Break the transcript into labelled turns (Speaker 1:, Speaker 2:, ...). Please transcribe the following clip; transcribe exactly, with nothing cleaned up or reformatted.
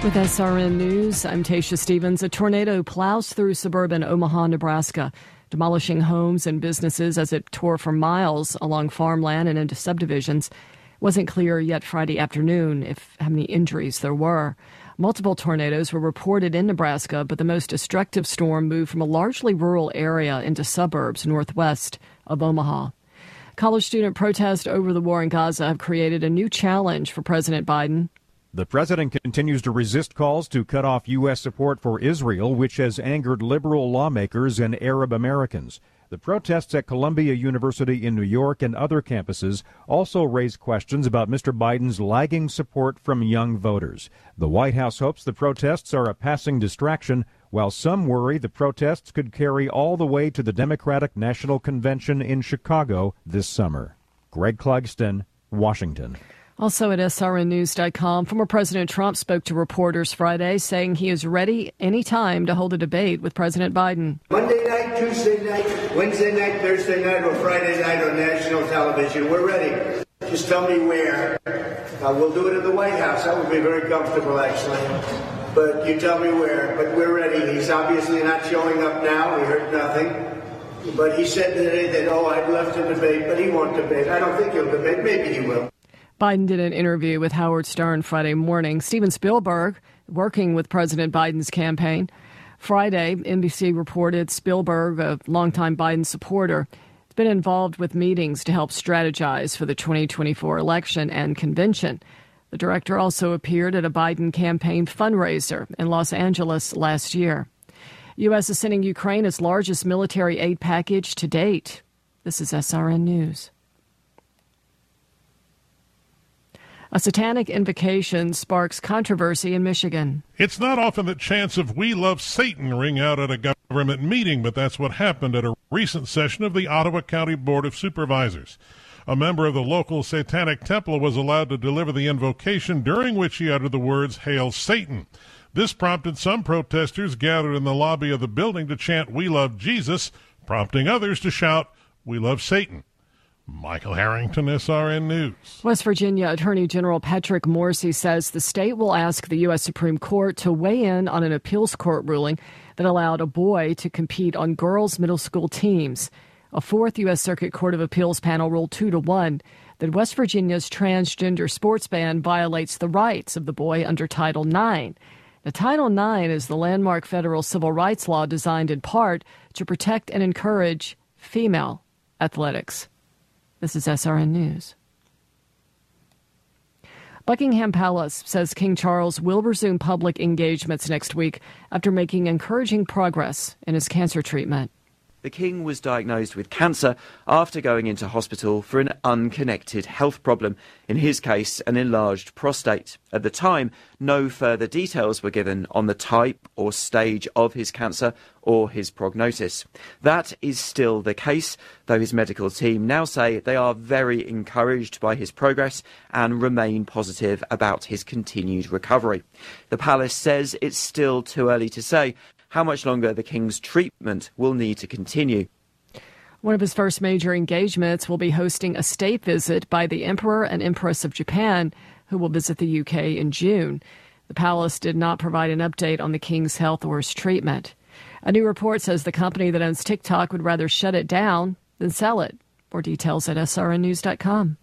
Speaker 1: With S R N News, I'm Tasha Stevens. A tornado plows through suburban Omaha, Nebraska, demolishing homes and businesses as it tore for miles along farmland and into subdivisions. It wasn't clear yet Friday afternoon if how many injuries there were. Multiple tornadoes were reported in Nebraska, but the most destructive storm moved from a largely rural area into suburbs northwest of Omaha. College student protests over the war in Gaza have created a new challenge for President Biden.
Speaker 2: The president continues to resist calls to cut off U S support for Israel, which has angered liberal lawmakers and Arab Americans. The protests at Columbia University in New York and other campuses also raise questions about Mister Biden's lagging support from young voters. The White House hopes the protests are a passing distraction, while some worry the protests could carry all the way to the Democratic National Convention in Chicago this summer. Greg Clugston, Washington.
Speaker 1: Also at S R N news dot com, former President Trump spoke to reporters Friday, saying he is ready anytime to hold a debate with President Biden.
Speaker 3: Monday night, Tuesday night, Wednesday night, Thursday night, or Friday night on national television. We're ready. Just tell me where. Uh, we'll do it in the White House. That would be very comfortable, actually. But you tell me where. But we're ready. He's obviously not showing up now. We heard nothing. But he said today that, oh, I'd love to debate, but he won't debate. I don't think he'll debate. Maybe he will.
Speaker 1: Biden did an interview with Howard Stern Friday morning. Steven Spielberg, working with President Biden's campaign. Friday, N B C reported Spielberg, a longtime Biden supporter, has been involved with meetings to help strategize for the twenty twenty-four election and convention. The director also appeared at a Biden campaign fundraiser in Los Angeles last year. U S is sending Ukraine its largest military aid package to date. This is S R N News. A satanic invocation sparks controversy in Michigan.
Speaker 4: It's not often that chants of "We love Satan" ring out at a government meeting, but that's what happened at a recent session of the Ottawa County Board of Supervisors. A member of the local satanic temple was allowed to deliver the invocation, during which he uttered the words, "Hail Satan." This prompted some protesters gathered in the lobby of the building to chant "We love Jesus," prompting others to shout, "We love Satan." Michael Harrington, S R N News.
Speaker 1: West Virginia Attorney General Patrick Morrisey says the state will ask the U S Supreme Court to weigh in on an appeals court ruling that allowed a boy to compete on girls' middle school teams. A fourth U S Circuit Court of Appeals panel ruled two to one that West Virginia's transgender sports ban violates the rights of the boy under Title nine. Now, Title nine is the landmark federal civil rights law designed in part to protect and encourage female athletics. This is S R N News. Buckingham Palace says King Charles will resume public engagements next week after making encouraging progress in his cancer treatment.
Speaker 5: The King was diagnosed with cancer after going into hospital for an unconnected health problem, in his case an enlarged prostate. At the time, no further details were given on the type or stage of his cancer or his prognosis. That is still the case, though his medical team now say they are very encouraged by his progress and remain positive about his continued recovery. The palace says it's still too early to say how much longer the King's treatment will need to continue.
Speaker 1: One of his first major engagements will be hosting a state visit by the Emperor and Empress of Japan, who will visit the U K in June. The palace did not provide an update on the King's health or his treatment. A new report says the company that owns TikTok would rather shut it down than sell it. More details at S R N news dot com.